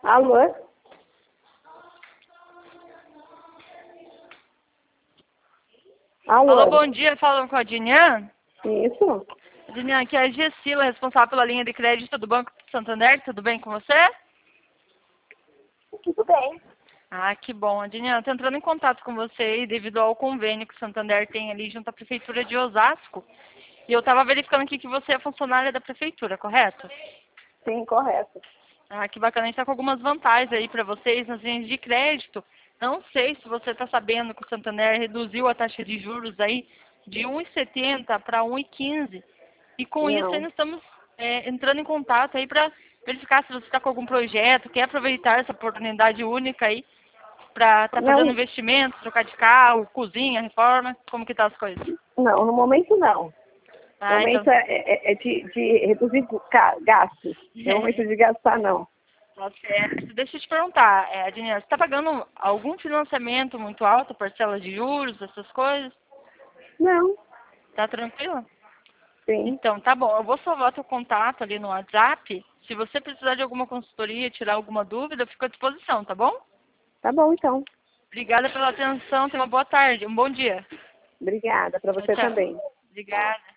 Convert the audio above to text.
Alô? Alô? Alô, bom dia. Falando com a Dinian. Isso? Dinian, aqui é a Gessila, responsável pela linha de crédito do Banco Santander. Tudo bem com você? Tudo bem. Ah, que bom. Dinian, estou entrando em contato com você aí devido ao convênio que o Santander tem ali junto à Prefeitura de Osasco. E eu estava verificando aqui que você é funcionária da Prefeitura, correto? Sim, correto. Ah, que bacana. A gente está com algumas vantagens aí para vocês nas linhas de crédito. Não sei se você está sabendo que o Santander reduziu a taxa de juros aí de 1,70 para 1,15. E com isso Não. ainda estamos entrando em contato aí para verificar se você está com algum projeto, quer aproveitar essa oportunidade única aí para estar fazendo Não, investimento, trocar de carro, cozinha, reforma, como que tá as coisas? não, no momento não. No Ah, então. momento é de reduzir gastos. No momento de gastar, não. Tá certo. Deixa eu te perguntar, Adniel, você está pagando algum financiamento muito alto, parcela de juros, essas coisas? Não, Tá tranquilo? sim. Então, tá bom. Eu vou salvar teu contato ali no WhatsApp. Se você precisar de alguma consultoria, tirar alguma dúvida, eu fico à disposição, tá bom? Tá bom, então. Obrigada pela atenção. Tenha uma boa tarde, um bom dia. Obrigada. Para Tchau, você tchau. também. Obrigada.